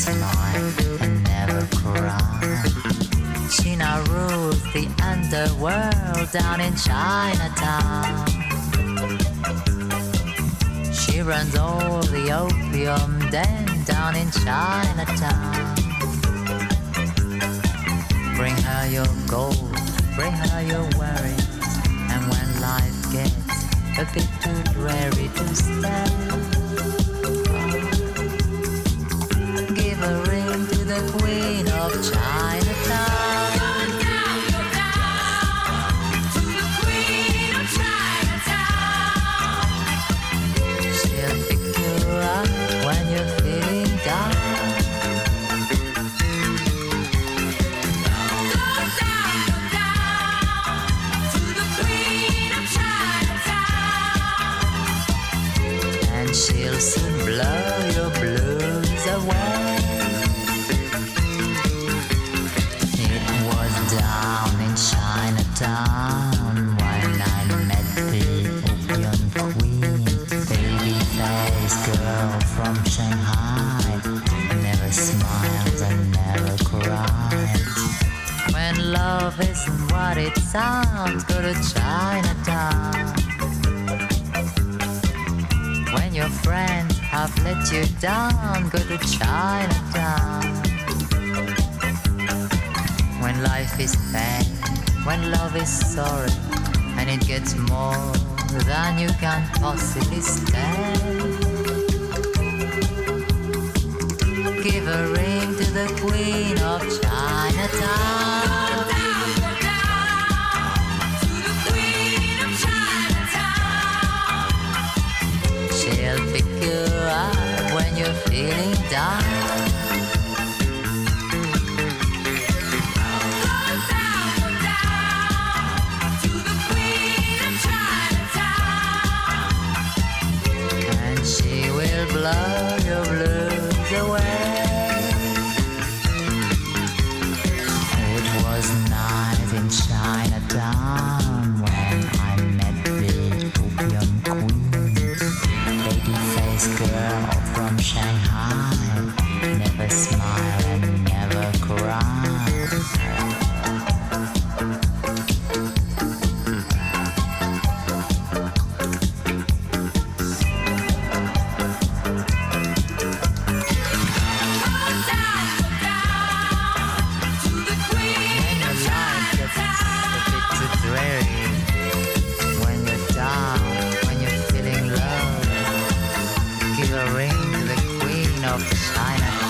smile and never cry. She now rules the underworld down in Chinatown. She runs all the opium den down in Chinatown. Bring her your gold, bring her your worries, and when life gets a bit too dreary to stand, give a ring to the Queen of Chinatown. Go down to the Queen of Chinatown. She'll pick you up when you're feeling down. She'll soon blow your blues away. It was down in Chinatown when I met the opium queen, baby-faced girl from Shanghai, never smiled and never cried. When love isn't what it sounds, go to Chinatown. When your friends have let you down, go to Chinatown. When life is pain, when love is sorry, and it gets more than you can possibly stand, give a ring to the Queen of Chinatown. She'll pick you up when you're feeling down. Go down to the Queen of Chinatown. And she will blow your blues away. It was night in Chinatown when I met the opium queen, baby-faced girl from Shanghai, never smile and never cry. When you're down, when you're feeling low, give a ring to the Queen of China.